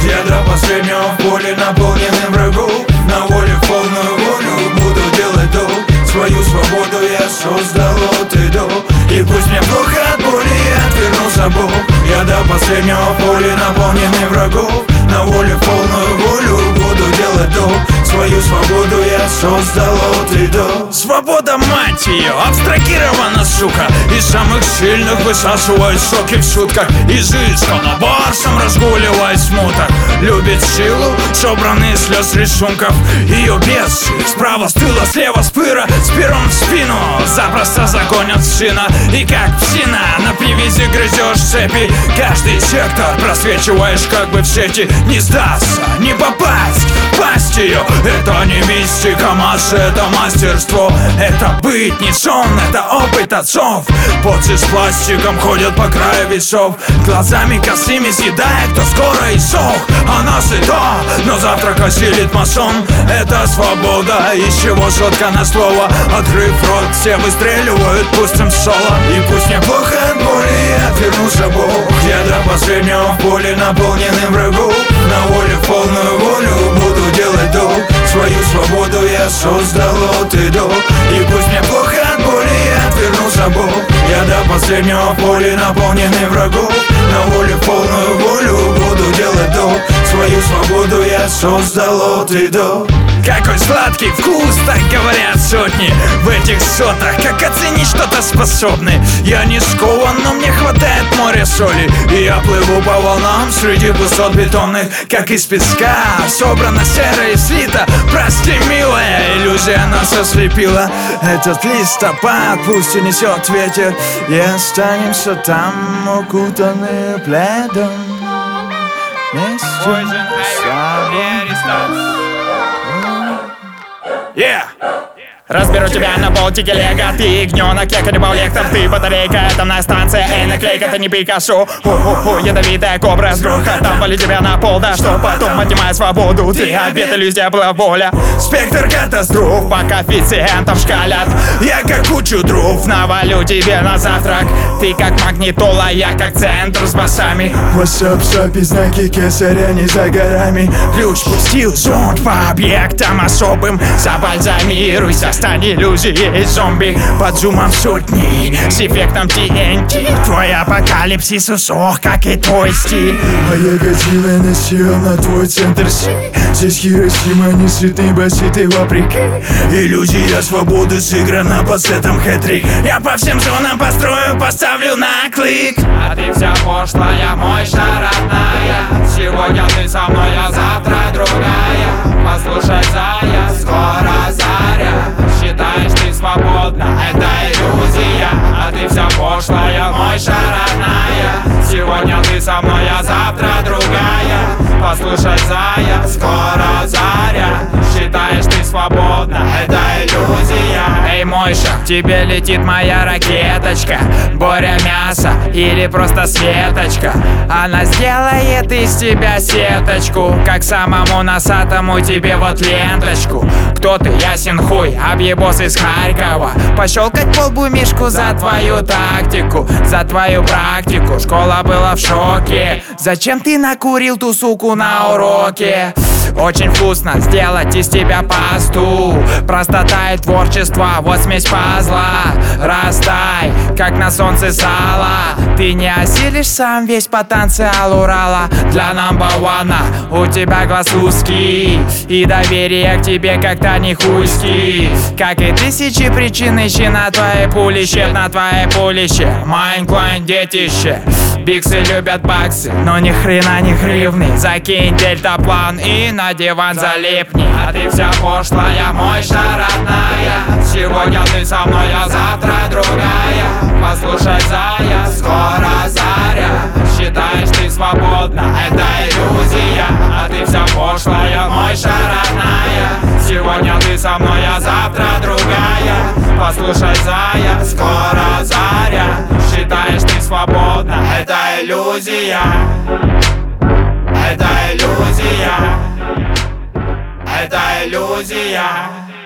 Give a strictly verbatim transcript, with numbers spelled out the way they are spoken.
где до последнего в поле наполненным врагов. На воле в полную волю буду делать долг. Свою свободу я создал от и до. И пусть мне плохо от боли, я отвернулся Бог. Я до последнего в поле наполненный врагов. На воле в полную волю буду делать долг. Свою свободу я создал от и до. Свобода, мать ее, абстрагирована, сука. Из самых сильных высасывает соки в шутках. Изысканно барсом разгуливает смута. Любит силу, собранные слез рисунков. Ее бесы справа с тыла, слева с пыра. С пером в спину запросто загонят сына. И как псина на привязи грызешь цепи. Каждый сектор просвечиваешь как бы в сети. Не сдаться, не попасть, пасть ее. Это не мистика массы, это мастерство. Это быть не сон, это опыт отцов. Поцы с пластиком ходят по краю весов. Глазами косыми съедая, кто скоро иссох. Она сыта, но завтрак осилит масон. Это свобода, из чего соткано слово. Открыв рот, все выстреливают пустым соло. И пусть мне плохо от боли, я отвернулся Бог. Я до последнего в поле наполненным врагов. На воле в полную волю буду делать долг. Свою свободу я создал от и до. И пусть мне плохо от боли, я отвернулся Бог. Я до последнего в поле наполненный врагов. На воле в полную волю буду делать долг. Свою свободу я создал от и до. Какой сладкий вкус, так говорят сотни. В этих сотах, как оценить что-то способны. Я не скован, но мне хватает моря соли. И я плыву по волнам среди высот бетонных. Как из песка, собрано серое и слито. Прости, милая, иллюзия нас ослепила. Этот листопад пусть и несет ветер. И останемся там, укутанные пледом. Вместе Yeah! Разберу тебя на полтикелега. Ты ягненок, я каннибал лектор. Ты батарейка, атомная станция. Эй, наклейка, ты не Пикассо. Ху-ху-ху, ядовитая кобра с грохотом. Вали тебя на пол, да что потом отнимай свободу. Ты обед, иллюзия была воля. Спектр катастроф, по коэффициентам шкалят. Я как кучу дров навалю тебе на завтрак. Ты как магнитола, я как центр с басами. Васап, сапи, знаки кесаря не за горами. Ключ пустил зонд по объектам особым. Забальзамируйся, стань иллюзией зомби. Под зумом сотни, с эффектом ти эн ти. Твой апокалипсис усох, как и твой стиль. А я Годзилла насел на твой центр Си. Здесь Хиросима не сытый, баситый вопреки. Иллюзия свободы сыграна по сетам хэт-трик. Я по всем зонам построю, поставлю на клик. А ты вся пошлая, мой шар родная. Сегодня ты со мной, а завтра другая. Послушай, зая, скоро заря. Считаешь, ты свободна, это иллюзия. А ты вся пошлая, мой шар родная. Сегодня ты со мной, а завтра другая. Послушай, зая, скоро заря. Считаешь, ты свободна, это иллюзия. Эй, Мойша, к тебе летит моя ракеточка. Боря мясо или просто Светочка. Она сделает из тебя сеточку. Как самому носатому тебе вот ленточку. Кто ты, ясен хуй, объебос из Харькова. Пощелкать полбу мишку за твою тактику. За твою практику, школа была в шоке. Зачем ты накурил ту суку на уроке? Очень вкусно сделать из тебя пасту. Простота и творчество, вот смесь пазла. Растай, как на солнце сало. Ты не осилишь сам весь потенциал Урала. Для намбауана у тебя глаз узкий. И доверие к тебе как-то не хуйский. Как и тысячи причин, ищи на твоей пулище. На твоей пулище, Майнклайн детище. Биксы любят баксы, но ни хрена не гривны. Закинь дельтаплан и на диван залипни. А ты вся пошлая, мой шар родная. Сегодня ты со мной, а завтра другая. Послушай, зая, скоро заря. Считаешь, ты свободна, это иллюзия. А ты вся пошлая, мой шар родная. Сегодня ты со мной, а завтра другая. Послушай, зая, скоро заря. Считаешь, ты свободна, это иллюзия. Это иллюзия. Это иллюзия.